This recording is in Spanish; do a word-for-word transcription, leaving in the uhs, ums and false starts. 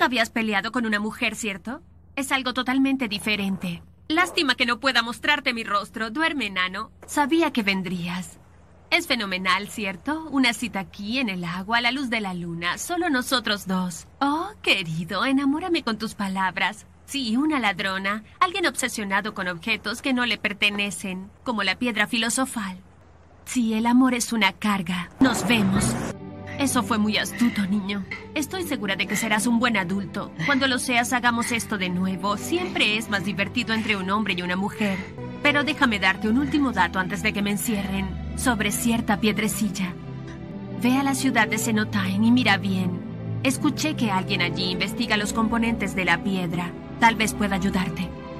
Nunca habías peleado con una mujer, ¿cierto? Es algo totalmente diferente. Lástima que no pueda mostrarte mi rostro. Duerme, enano. Sabía que vendrías. Es fenomenal, ¿cierto? Una cita aquí, en el agua, a la luz de la luna. Solo nosotros dos. Oh, querido, enamórame con tus palabras. Sí, una ladrona. Alguien obsesionado con objetos que no le pertenecen, como la piedra filosofal. Sí, el amor es una carga. Nos vemos. Eso fue muy astuto, niño. Estoy segura de que serás un buen adulto. Cuando lo seas, hagamos esto de nuevo. Siempre es más divertido entre un hombre y una mujer. Pero déjame darte un último dato antes de que me encierren. Sobre cierta piedrecilla. Ve a la ciudad de Cenotain y mira bien. Escuché que alguien allí investiga los componentes de la piedra. Tal vez pueda ayudarte.